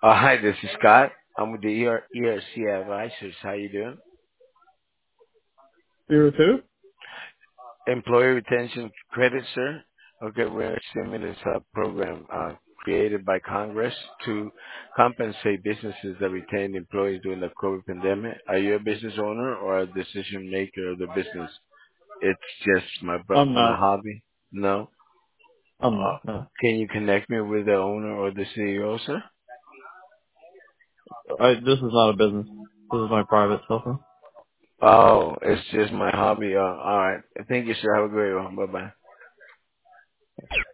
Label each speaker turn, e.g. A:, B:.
A: Hi, this is Scott. I'm with the ERC Advisors. How you doing?
B: Zero two?
A: Employee retention credit, sir. Okay, we're a stimulus program created by Congress to compensate businesses that retain employees during the COVID pandemic. Are you a business owner or a decision maker of the business? It's just
B: I'm
A: my
B: not.
A: hobby. No.
B: I'm not. No.
A: Can you connect me with the owner or the CEO, sir?
B: This is not a business. This is my private cell phone.
A: Oh, it's just my hobby. All right. Thank you, sir. Have a great one. Bye bye.